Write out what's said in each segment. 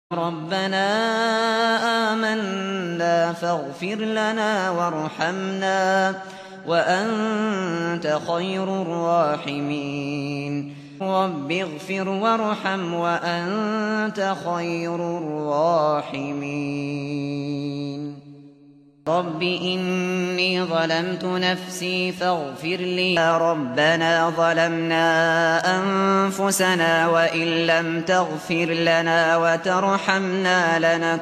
ربنا آمنا فاغفر لنا وارحمنا وأنت خير الراحمين رب اغفر وارحم وأنت خير الراحمين رب إني ظلمت نفسي فاغفر لي ربنا ظلمنا أنفسنا وإن لم تغفر لنا وترحمنا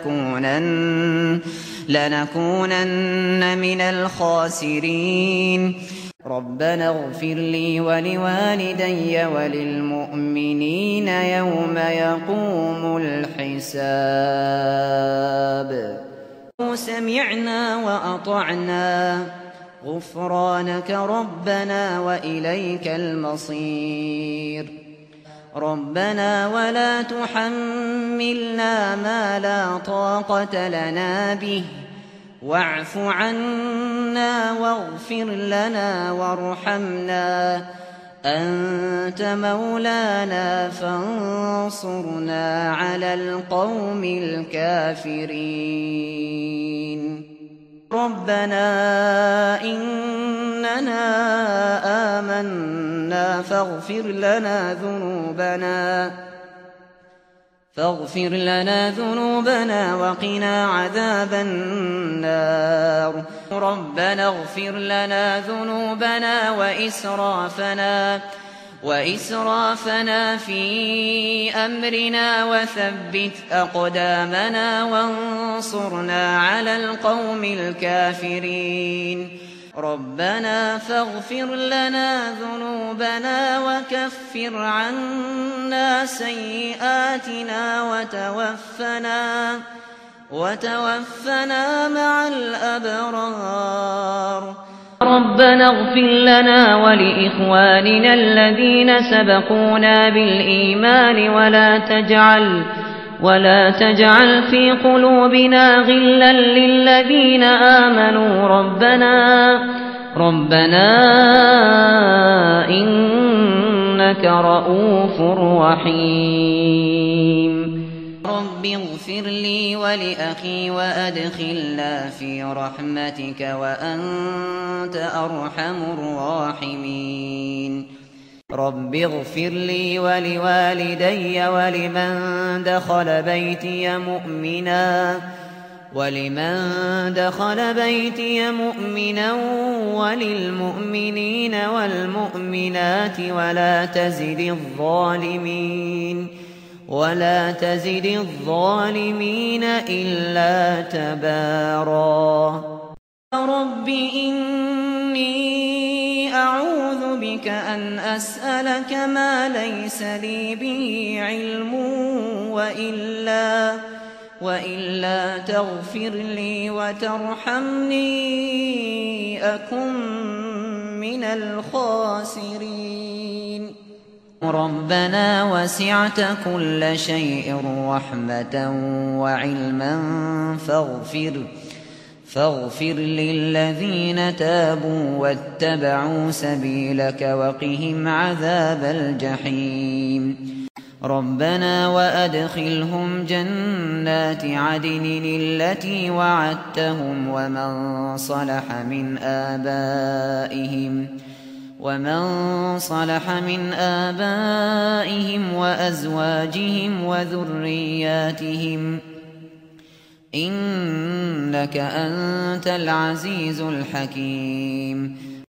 لنكونن من الخاسرين ربنا اغفر لي ولوالدي وللمؤمنين يوم يقوم الحساب سمعنا وأطعنا غفرانك ربنا وإليك المصير ربنا ولا تحملنا ما لا طاقة لنا به واعف عنا واغفر لنا وارحمنا أنت مولانا فانصرنا على القوم الكافرين ربنا إننا آمنا فاغفر لنا ذنوبنا وقنا عذاب النار ربنا اغفر لنا ذنوبنا وإسرافنا في أمرنا وثبت أقدامنا وانصرنا على القوم الكافرين ربنا فاغفر لنا ذنوبنا وكفر عنا سيئاتنا وتوفنا مع الأبرار ربنا اغفر لنا ولإخواننا الذين سبقونا بالإيمان ولا تجعل في قلوبنا غلا للذين آمنوا ربنا إنك رؤوف رحيم رب اغفر لي ولأخي وأدخلنا في رحمتك وأنت أرحم الراحمين رب اغفر لي ولوالدي ولمن دخل بيتي مؤمنا وللمؤمنين والمؤمنات ولا تزد الظالمين إلا تبارا رب إني أعوذ بك أن أسألك ما ليس لي به علم وإلا تغفر لي وترحمني أكن من الخاسرين ربنا وسعت كل شيء رحمة وعلما فاغفر للذين تابوا واتبعوا سبيلك وقهم عذاب الجحيم ربنا وأدخلهم جنات عدن التي وعدتهم ومن صلح من آبائهم وأزواجهم وذرياتهم إنك أنت العزيز الحكيم